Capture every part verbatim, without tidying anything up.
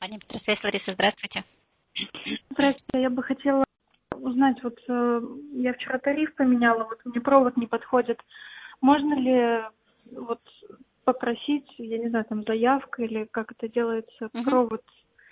Пани Петросвязь, Лариса, здравствуйте. Здравствуйте, я бы хотела узнать, вот э, я вчера тариф поменяла, вот мне провод не подходит. Можно ли вот попросить, я не знаю, там заявка или как это делается, Мгм. провод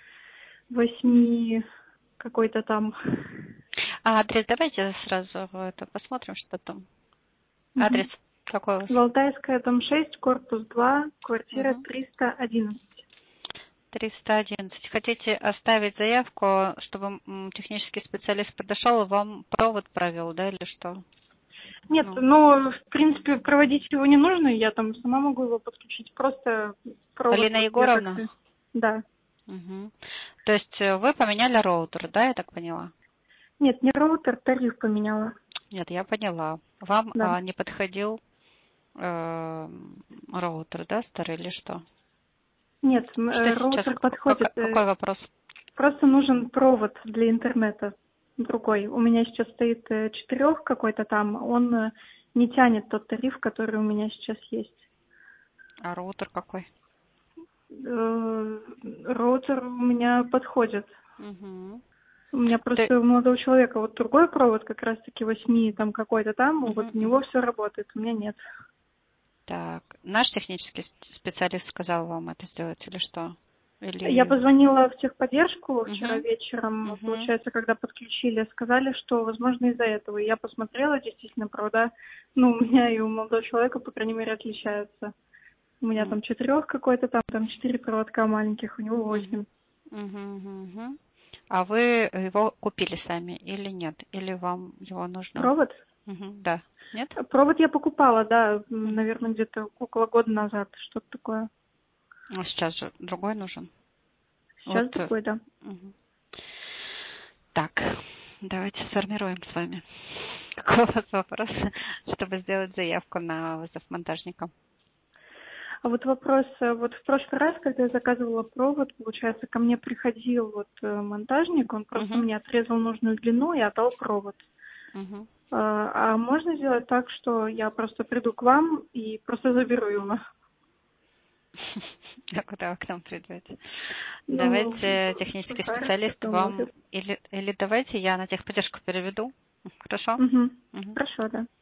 восьми какой-то там. А адрес давайте сразу это посмотрим, что там. Мгм. Адрес какой у вас? Валтайская, дом шесть, корпус два, квартира Мгм. триста одиннадцать. триста одиннадцать. Хотите оставить заявку, чтобы м, технический специалист подошел и вам провод провел, да, или что? Нет, Ну, ну, в принципе, проводить его не нужно, я там сама могу его подключить, просто провод Алина вот я Егоровна? как-то, да. Мгм. То есть э, вы поменяли роутер, да, я так поняла? Нет, не роутер, тариф поменяла, Нет, я поняла. Вам да. а, не подходил э, роутер, да, старый или что? Нет, м, Что э, сейчас? роутер Как- как- подходит. э, какой вопрос? Просто нужен провод для интернета другой. У меня сейчас стоит э, четырех какой-то там, он э, не тянет тот тариф, который у меня сейчас есть. А роутер какой? Э, Роутер у меня подходит. Мгм. У меня Ты- просто у молодого человека вот другой провод, как раз-таки восьми там какой-то там, вот мгм, у него мгм. все работает, у меня нет. Так, наш технический с- специалист сказал вам это сделать или что? Я Или... позвонила в техподдержку вчера Мгм, вечером, мгм, получается, когда подключили, сказали, что, возможно, из-за этого. И я посмотрела, действительно, провода, ну, у меня и у молодого человека, по крайней мере, отличаются. У меня м, там четырех какой-то, там, там четыре проводка маленьких, у него восемь. мгм, мгм, мгм. А вы его купили сами или нет? Или вам его нужно? Провод? Мгм, да. Нет? Провод я покупала, да, Мгм. наверное, где-то около года назад, что-то такое. А сейчас же другой нужен. Вот. Сейчас э, другой, да. мгм. Так, давайте сформируем с вами. Какой у вас вопрос, чтобы сделать заявку на вызов монтажника? А вот вопрос, э, вот в прошлый раз, когда я заказывала провод, получается, ко мне приходил вот э, монтажник, он просто Мгм, мне отрезал нужную длину и отдал провод. мгм. А а можно сделать так, что я просто приду к вам и просто заберу его? А куда вы к нам придете? Ну, Давайте технический постараюсь специалист потом в вам... офис. Или, или давайте я на техподдержку переведу. Хорошо? Угу. Мгм. Хорошо, да.